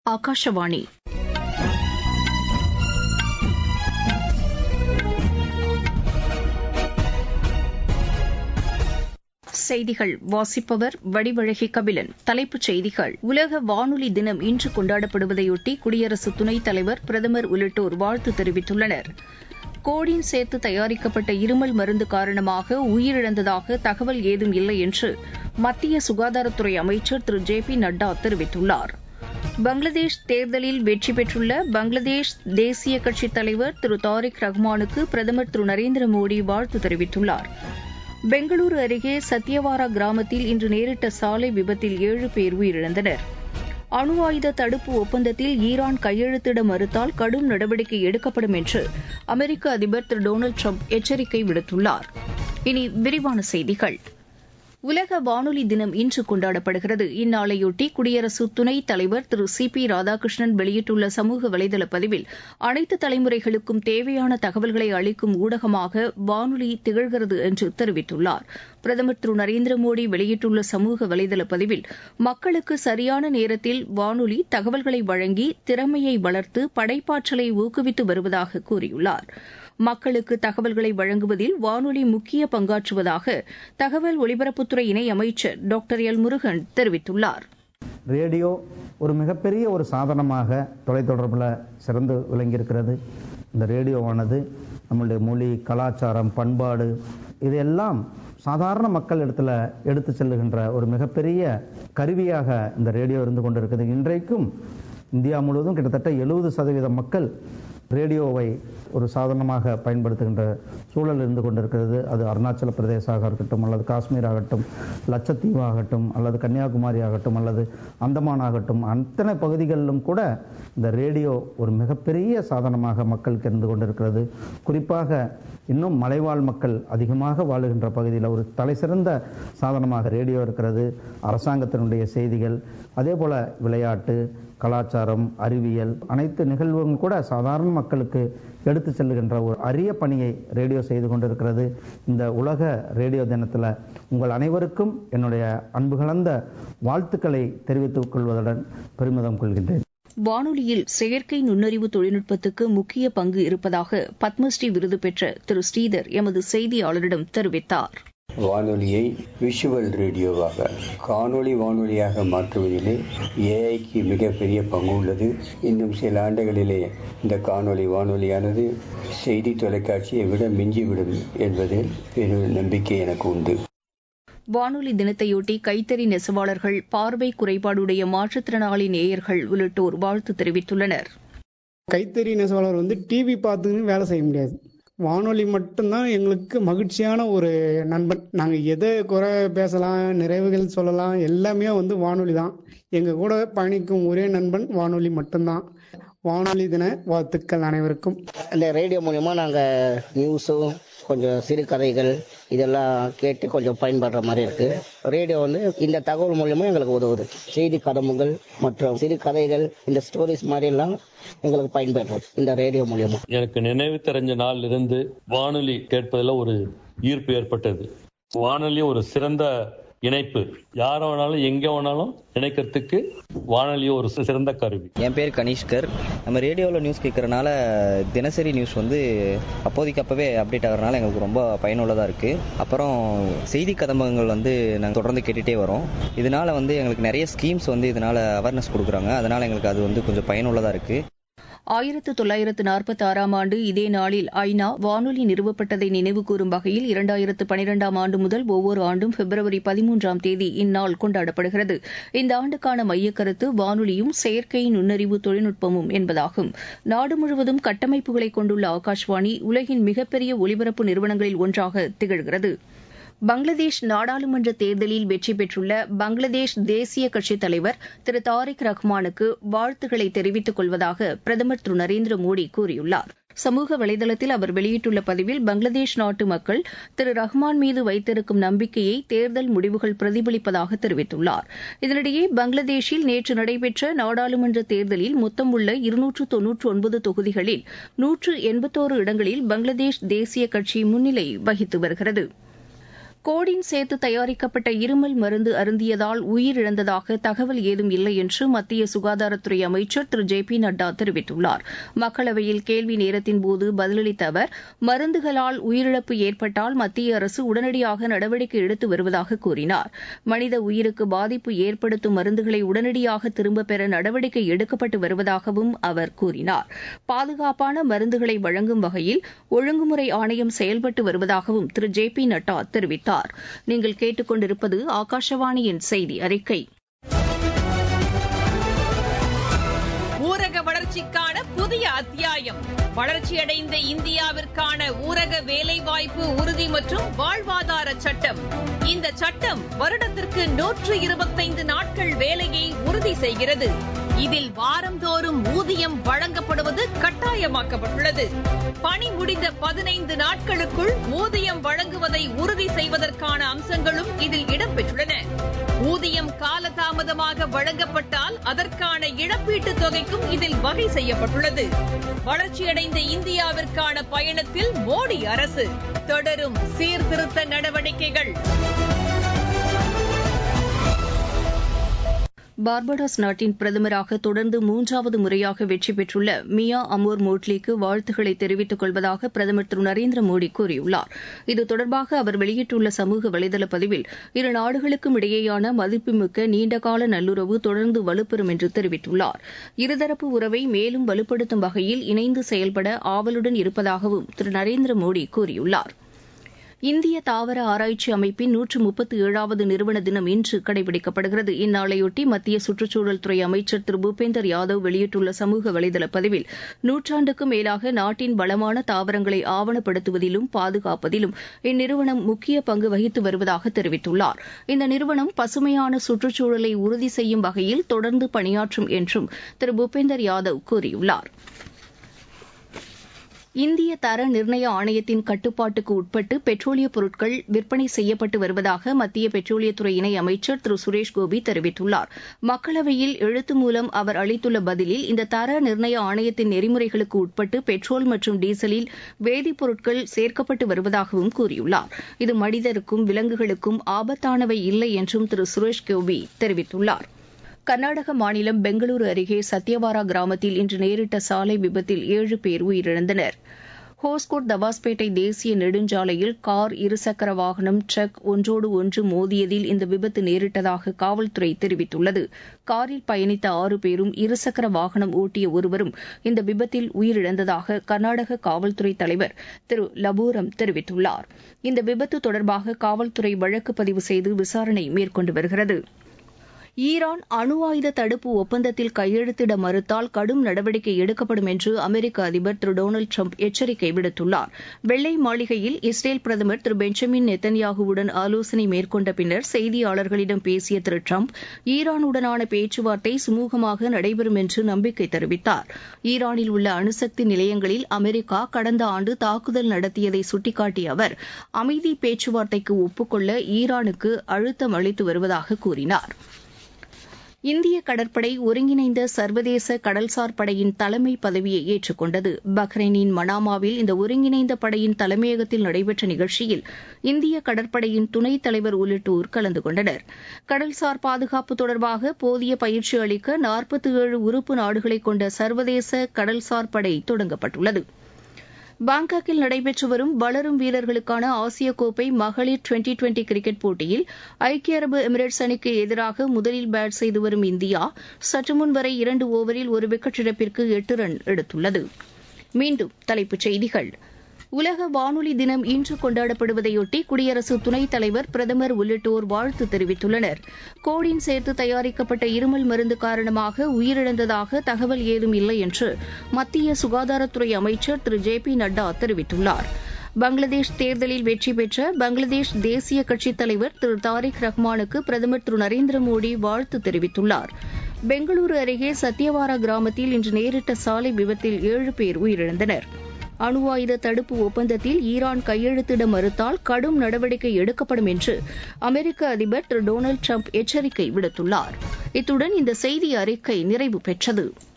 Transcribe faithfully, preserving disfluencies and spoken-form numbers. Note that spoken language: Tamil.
ஆகாஷவாணி செய்திகள் வாசிப்பவர் வடிவழகி கபிலன். தலைப்புச் செய்திகள். உலக வானொலி தினம் இன்று கொண்டாடப்படுவதையொட்டி குடியரசு துணைத் தலைவர், பிரதமர் உள்ளிட்டோர் வாழ்த்து தெரிவித்துள்ளனர். கோடின் சேர்த்து தயாரிக்கப்பட்ட இருமல் மருந்து காரணமாக உயிரிழந்ததாக தகவல் ஏதும் இல்லை என்று மத்திய சுகாதாரத்துறை அமைச்சர் திரு ஜே பி நட்டா தெரிவித்துள்ளார். பங்களாதேஷ் தேர்தலில் வெற்றி பெற்றுள்ள பங்களாதேஷ் தேசிய கட்சித் தலைவர் திரு தாரிக் ரஹ்மானுக்கு பிரதமர் திரு நரேந்திர மோடி வாழ்த்து தெரிவித்துள்ளார். பெங்களூரு அருகே சத்யவாரா கிராமத்தில் இன்று நேரிட்ட சாலை விபத்தில் ஏழு பேர் உயிரிழந்தனர். அணு ஆயுத தடுப்பு ஒப்பந்தத்தில் ஈரான் கையெழுத்திட மறுத்தால் கடும் நடவடிக்கை எடுக்கப்படும் என்று அமெரிக்க அதிபர் திரு டொனால்டு டிரம்ப் எச்சரிக்கை விடுத்துள்ளார். இனி விரிவான செய்திகள். உலக வானொலி தினம் இன்று கொண்டாடப்படுகிறது. இந்நாளையொட்டி குடியரசு துணைத் தலைவர் திரு சி பி ராதாகிருஷ்ணன் வெளியிட்டுள்ள சமூக வலைதள பதிவில் அனைத்து தலைமுறைகளுக்கும் தேவையான தகவல்களை அளிக்கும் ஊடகமாக வானொலி திகழ்கிறது என்று தெரிவித்துள்ளார். பிரதமர் திரு நரேந்திர மோடி வெளியிட்டுள்ள சமூக வலைதள பதிவில் மக்களுக்கு சரியான நேரத்தில் வானொலி தகவல்களை வழங்கி திறமையை வளர்த்து படைப்பாற்றலை ஊக்குவித்து வருவதாக கூறியுள்ளார். மக்களுக்கு தகவல்களை வழங்குவதில் வானொலி முக்கிய பங்காற்றுவதாக தகவல் ஒலிபரப்புத்துறை இணை அமைச்சர் டாக்டர் எல் முருகன் தெரிவித்துள்ளார். ரேடியோ ஒரு மிகப்பெரிய ஒரு சாதனமாக தொலைத்தொடர்பில் சிறந்து விளங்கியிருக்கிறது. இந்த ரேடியோவானது நம்முடைய மொழி, கலாச்சாரம், பண்பாடு இதெல்லாம் சாதாரண மக்கள் இடத்துல எடுத்து செல்லுகின்ற ஒரு மிகப்பெரிய கருவியாக இந்த ரேடியோ இருந்து கொண்டிருக்கிறது. இன்றைக்கும் இந்தியா முழுவதும் கிட்டத்தட்ட எழுபது சதவீத மக்கள் ரேடியோவை ஒரு சாதனமாக பயன்படுத்துகின்ற சூழல் இருந்து கொண்டிருக்கிறது. அது அருணாச்சல பிரதேசமாக இருக்கட்டும், அல்லது காஷ்மீர் ஆகட்டும், லட்சத்தீவு ஆகட்டும், அல்லது கன்னியாகுமரி ஆகட்டும், அல்லது அந்தமான் ஆகட்டும், அத்தனை பகுதிகளிலும் கூட இந்த ரேடியோ ஒரு மிகப்பெரிய சாதனமாக மக்களுக்கு இருந்து கொண்டிருக்கிறது. குறிப்பாக இன்னும் மலைவாழ் மக்கள் அதிகமாக வாழுகின்ற பகுதியில் ஒரு தலை சிறந்த சாதனமாக ரேடியோ இருக்கிறது. அரசாங்கத்தினுடைய செய்திகள், அதே போல விளையாட்டு, கலாச்சாரம், அறிவியல் அனைத்து நிகழ்வுகளும் கூட சாதாரண மக்களுக்கு எடுத்து செல்லுகின்ற ஒரு அரிய பணியை ரேடியோ செய்து கொண்டிருக்கிறது. இந்த உலக ரேடியோ தினத்தில் உங்கள் அனைவருக்கும் என்னுடைய அன்பு கலந்த வாழ்த்துக்களை தெரிவித்துக் கொள்வதுடன் பெருமிதம் கொள்கின்றேன். வானொலியில் செயற்கை நுண்ணறிவு தொழில்நுட்பத்துக்கு முக்கிய பங்கு இருப்பதாக பத்மஸ்ரீ விருது பெற்ற திரு ஸ்ரீதர் எமது செய்தியாளரிடம் தெரிவித்தார். வானொலியை விஷுவல் ரேடியோவாக, காணொளி வானொலியாக மாற்றுவதிலே ஏஐக்கு மிகப்பெரிய பங்கு உள்ளது. இன்னும் சில ஆண்டுகளிலே இந்த காணொளி வானொலியானது செய்தி தொலைக்காட்சியை விட மிஞ்சிவிடும் என்பதில் பெரும் நம்பிக்கை எனக்கு உண்டு. வானொலி தினத்தையொட்டி கைத்தறி நெசவாளர்கள், பார்வை குறைபாடுடைய மாற்றுத்திறனாளி நேயர்கள் உள்ளிட்டோர் வாழ்த்து தெரிவித்துள்ளனர். கைத்தறி நெசவாளர் வந்து டிவி பார்த்துன்னு வேலை செய்ய முடியாது. வானொலி மட்டும்தான் எங்களுக்கு மகிழ்ச்சியான ஒரு நண்பன். நாங்கள் எதை குறை பேசலாம், நிறைவுகள் சொல்லலாம், எல்லாமே வந்து வானொலி தான். எங்கள் கூட பயணிக்கும் ஒரே நண்பன் வானொலி மட்டும்தான். வானொலி தின வாழ்த்துக்கள் அனைவருக்கும். இந்த ரேடியோ மூலமா நாங்கள் நியூஸும் கொஞ்சம் சிறுகதைகள் இதெல்லாம் கேட்டு கொஞ்சம் பயன்படுற மாதிரி இருக்கு. ரேடியோ வந்து இந்த தகவல் மூலமா எங்களுக்கு உதவுது. செய்தி கதம்புகள் மற்றும் சிறுகதைகள், இந்த ஸ்டோரிஸ் மாதிரி எல்லாம் எங்களுக்கு பயன்படுறது இந்த ரேடியோ மூலமா. எனக்கு நினைவு தெரிஞ்ச நாள் இருந்து வானொலி கேட்பதில் ஒரு ஈர்ப்பு ஏற்பட்டது. வானொலி ஒரு சிறந்த இணைப்பு. யார வேணாலும் எங்க வேணாலும் இணைக்கிறதுக்கு வானொலி ஒரு சிறந்த கருவி. என் பேர் கனிஷ்கர். நம்ம ரேடியோவில் நியூஸ் கேட்கறதுனால தினசரி நியூஸ் வந்து அப்போதைக்கு அப்பவே அப்டேட் ஆகிறதுனால எங்களுக்கு ரொம்ப பயனுள்ளதாக இருக்கு. அப்புறம் செய்தி கதம்பங்கள் வந்து நாங்கள் தொடர்ந்து கேட்டுட்டே வரோம். இதனால வந்து எங்களுக்கு நிறைய ஸ்கீம்ஸ் வந்து இதனால அவேர்னஸ் கொடுக்குறாங்க. அதனால எங்களுக்கு அது வந்து கொஞ்சம் பயனுள்ளதாக இருக்கு. ஆயிரத்து தொள்ளாயிரத்து நாற்பத்தி ஆறாம் ஆண்டு இதே நாளில் ஐநா வானொலி நிறுவப்பட்டதை நினைவு கூறும் வகையில் இரண்டாயிரத்து பனிரெண்டாம் ஆண்டு முதல் ஒவ்வொரு ஆண்டும் பிப்ரவரி பதிமூன்றாம் தேதி இந்நாள் கொண்டாடப்படுகிறது. இந்த ஆண்டுக்கான மையக்கருத்து வானொலியும் செயற்கை நுண்ணறிவு தொழில்நுட்பமும் என்பதாகும். நாடு முழுவதும் கட்டமைப்புகளை கொண்டுள்ள ஆகாஷ்வாணி உலகின் மிகப்பெரிய ஒலிபரப்பு நிறுவனங்களில் ஒன்றாக திகழ்கிறது. பங்களாதேஷ் நாடாளுமன்ற தேர்தலில் வெற்றி பெற்றுள்ள பங்களாதேஷ் தேசிய கட்சித் தலைவர் திரு தாரிக் ரஹ்மானுக்கு வாழ்த்துக்களை தெரிவித்துக் கொள்வதாக பிரதமர் திரு நரேந்திர மோடி கூறியுள்ளார். சமூக வலைதளத்தில் அவர் வெளியிட்டுள்ள பதிவில் பங்களாதேஷ் நாட்டு மக்கள் திரு ரஹ்மான் மீது வைத்திருக்கும் நம்பிக்கையை தேர்தல் முடிவுகள் பிரதிபலிப்பதாக தெரிவித்துள்ளார். இதனிடையே பங்களாதேஷில் நேற்று நடைபெற்ற நாடாளுமன்ற தேர்தலில் மொத்தம் உள்ள இருநூற்று தொன்னூற்று ஒன்பது தொகுதிகளில் நூற்று எண்பத்தோரு இடங்களில் பங்களாதேஷ் தேசிய கட்சி முன்னிலை வகித்து வருகிறது. கோடின் சேர்த்து தயாரிக்கப்பட்ட இருமல் மருந்து அருந்தியதால் உயிரிழந்ததாக தகவல் ஏதும் இல்லை என்று மத்திய சுகாதாரத்துறை அமைச்சர் திரு ஜே பி நட்டா தெரிவித்துள்ளார். மக்களவையில் கேள்வி நேரத்தின்போது பதிலளித்த அவர், மருந்துகளால் உயிரிழப்பு ஏற்பட்டால் மத்திய அரசு உடனடியாக நடவடிக்கை எடுத்து வருவதாக கூறினார். மனித உயிருக்கு பாதிப்பு ஏற்படுத்தும் மருந்துகளை உடனடியாக திரும்பப் பெற நடவடிக்கை எடுக்கப்பட்டு வருவதாகவும் அவர் கூறினார். பாதுகாப்பான மருந்துகளை வழங்கும் வகையில் ஒழுங்குமுறை ஆணையம் செயல்பட்டு வருவதாகவும் திரு ஜே பி நட்டா தெரிவித்தார். நீங்கள் கேட்டுக்கொண்டிருப்பது ஆகாஷவாணியின் செய்தி அறிக்கை. ஊரக வளர்ச்சிக்கான புதிய அத்தியாயம். வளர்ச்சியடைந்த இந்தியாவிற்கான ஊரக வேலைவாய்ப்பு உறுதி மற்றும் வாழ்வாதார சட்டம். இந்த சட்டம் வருடத்திற்கு நூற்று இருபத்தைந்து நாட்கள் வேலையை உறுதி செய்கிறது. இதில் வாரந்தோறும் ஊதியம் வழங்கப்படுவது கட்டாயமாக்கப்பட்டுள்ளது. பணி முடிந்த பதினைந்து நாட்களுக்குள் ஊதியம் வழங்குவதை உறுதி செய்வதற்கான அம்சங்களும் இதில் இடம்பெற்றுள்ளன. ஊதியம் காலதாமதமாக வழங்கப்பட்டால் அதற்கான இழப்பீட்டுத் தொகைக்கும் இதில் வகை செய்யப்பட்டுள்ளது. வளர்ச்சியடைந்த இந்தியாவிற்கான பயணத்தில் மோடி அரசு தொடரும் சீர்திருத்த நடவடிக்கைகள். பார்படோஸ் நாட்டின் பிரதமராக தொடர்ந்து மூன்றாவது முறையாக வெற்றி பெற்றுள்ள மியா அமோர் மோட்லிக்கு வாழ்த்துக்களை தெரிவித்துக் கொள்வதாக பிரதமர் திரு நரேந்திர மோடி கூறியுள்ளார். இது தொடர்பாக அவர் வெளியிட்டுள்ள சமூக வலைதள பதிவில், இரு நாடுகளுக்கும் இடையேயான மதிப்புமிக்க நீண்டகால நல்லுறவு தொடர்ந்து வலுப்பெறும் என்று தெரிவித்துள்ளார். இருதரப்பு உறவை மேலும் வலுப்படுத்தும் வகையில் இணைந்து செயல்பட ஆவலுடன் இருப்பதாகவும் திரு நரேந்திர மோடி கூறியுள்ளார். இந்திய தாவர ஆராய்ச்சி அமைப்பின் நூற்று முப்பத்தி ஏழாவது நிறுவன தினம் இன்று கடைபிடிக்கப்படுகிறது. இந்நாளையொட்டி மத்திய சுற்றுச்சூழல் துறை அமைச்சர் திரு பூபேந்தர் யாதவ் வெளியிட்டுள்ள சமூக வலைதள பதிவில், நூற்றாண்டுக்கும் மேலாக நாட்டின் வளமான தாவரங்களை ஆவணப்படுத்துவதிலும் பாதுகாப்பதிலும் இந்நிறுவனம் முக்கிய பங்கு வகித்து வருவதாக தெரிவித்துள்ளார். இந்த நிறுவனம் பசுமையான சுற்றுச்சூழலை உறுதி செய்யும் வகையில் தொடர்ந்து பணியாற்றும் என்றும் திரு பூபேந்தர் யாதவ் கூறியுள்ளார். இந்திய தர நிர்ணய ஆணையத்தின் கட்டுப்பாட்டுக்கு உட்பட்டு பெட்ரோலிய பொருட்கள் விற்பனை செய்யப்பட்டு வருவதாக மத்திய பெட்ரோலியத்துறை இணை அமைச்சர் திரு சுரேஷ் கோபி தெரிவித்துள்ளார். மக்களவையில் எழுத்து மூலம் அவர் அளித்துள்ள பதிலில், இந்த தர நிர்ணய ஆணையத்தின் நெறிமுறைகளுக்கு உட்பட்டு பெட்ரோல் மற்றும் டீசலில் வேதிப்பொருட்கள் சேர்க்கப்பட்டு வருவதாகவும் கூறியுள்ளார். இது மனிதருக்கும் விலங்குகளுக்கும் ஆபத்தானவை இல்லை என்றும் திரு சுரேஷ் கோபி தெரிவித்துள்ளார். கர்நாடக மாநிலம் பெங்களூரு அருகே சத்யவாரா கிராமத்தில் இன்று நேரிட்ட சாலை விபத்தில் ஏழு பேர் உயிரிழந்தனர். ஹோஸ்கோட் தவாஸ்பேட்டை தேசிய நெடுஞ்சாலையில் கார், இருசக்கர வாகனம், ட்ரக் ஒன்றோடு ஒன்று மோதியதில் இந்த விபத்து நேரிட்டதாக காவல்துறை தெரிவித்துள்ளது. காரில் பயணித்த ஆறு பேரும் இருசக்கர வாகனம் ஓட்டிய ஒருவரும் இந்த விபத்தில் உயிரிழந்ததாக கர்நாடக காவல்துறை தலைவர் திரு லபூரம் தெரிவித்துள்ளார். இந்த விபத்து தொடர்பாக காவல்துறை வழக்கு பதிவு செய்து விசாரணை மேற்கொண்டு வருகிறது. ஈரான் அணு ஆயுத தடுப்பு ஒப்பந்தத்தில் கையெழுத்திட மறுத்தால் கடும் நடவடிக்கை எடுக்கப்படும் என்று அமெரிக்க அதிபர் திரு டொனால்டு டிரம்ப் எச்சரிக்கை விடுத்துள்ளார். வெள்ளை மாளிகையில் இஸ்ரேல் பிரதமர் திரு பெஞ்சமின் நெத்தன்யாகுவுடன் ஆலோசனை மேற்கொண்ட பின்னர் செய்தியாளர்களிடம் பேசிய திரு டிரம்ப், ஈரானுடனான பேச்சுவார்த்தை சுமூகமாக நடைபெறும் என்று நம்பிக்கை தெரிவித்தார். ஈரானில் உள்ள அணுசக்தி நிலையங்களில் அமெரிக்கா கடந்த ஆண்டு தாக்குதல் நடத்தியதை சுட்டிக்காட்டிய அவர், அமைதி பேச்சுவார்த்தைக்கு ஒப்புக்கொள்ள ஈரானுக்கு அழுத்தம் அளித்து வருவதாக கூறினார். இந்திய கடற்படை ஒருங்கிணைந்த சர்வதேச கடல்சார் படையின் தலைமை பதவியை ஏற்றுக்கொண்டது. பஹ்ரைனின் மனாமாவில் இந்த ஒருங்கிணைந்த படையின் தலைமையகத்தில் நடைபெற்ற நிகழ்ச்சியில் இந்திய கடற்படையின் துணைத் தலைவர் உள்ளிட்டோர் கலந்து கொண்டனர். கடல்சார் பாதுகாப்பு தொடர்பாக போதிய பயிற்சி அளிக்க நாற்பத்தி ஏழு உறுப்பு நாடுகளை கொண்ட சர்வதேச கடல்சார் படை தொடங்கப்பட்டுள்ளது. பாங்காக்கில் நடைபெற்று வரும் வளரும் வீரர்களுக்கான ஆசிய கோப்பை மகளிர் டுவெண்டி டுவெண்டி கிரிக்கெட் போட்டியில் ஐக்கிய அரபு எமிரேட்ஸ் அணிக்கு எதிராக முதலில் பேட் செய்து வரும் இந்தியா சற்றுமுன் வரை இரண்டு ஓவரில் ஒரு விக்கெட் இழப்பிற்கு எட்டு ரன் எடுத்துள்ளது. மீண்டும் தலைப்புச் செய்திகள். உலக வானொலி தினம் இன்று கொண்டாடப்படுவதையொட்டி குடியரசு துணைத் தலைவர், பிரதமர் உள்ளிட்டோர் வாழ்த்து தெரிவித்துள்ளனர். கோடின் சேர்த்து தயாரிக்கப்பட்ட இருமல் மருந்து காரணமாக உயிரிழந்ததாக தகவல் ஏதும் இல்லை என்று மத்திய சுகாதாரத்துறை அமைச்சர் திரு ஜே பி நட்டா தெரிவித்துள்ளார். பங்களாதேஷ் தேர்தலில் வெற்றி பெற்ற பங்களாதேஷ் தேசிய கட்சித் தலைவர் திரு தாரிக் ரஹ்மானுக்கு பிரதமர் திரு நரேந்திர மோடி வாழ்த்து தெரிவித்துள்ளார். பெங்களூரு அருகே சத்யவாரா கிராமத்தில் இன்று நேரிட்ட சாலை விபத்தில் ஏழு பேர் உயிரிழந்தனர். அணு ஆயுத தடுப்பு ஒப்பந்தத்தில் ஈரான் கையெழுத்திட மறுத்தால் கடும் நடவடிக்கை எடுக்கப்படும் என்று அமெரிக்க அதிபர் திரு டொனால்டு டிரம்ப் எச்சரிக்கை விடுத்துள்ளார். இத்துடன் இந்த செய்தி அறிக்கை நிறைவு பெற்றது.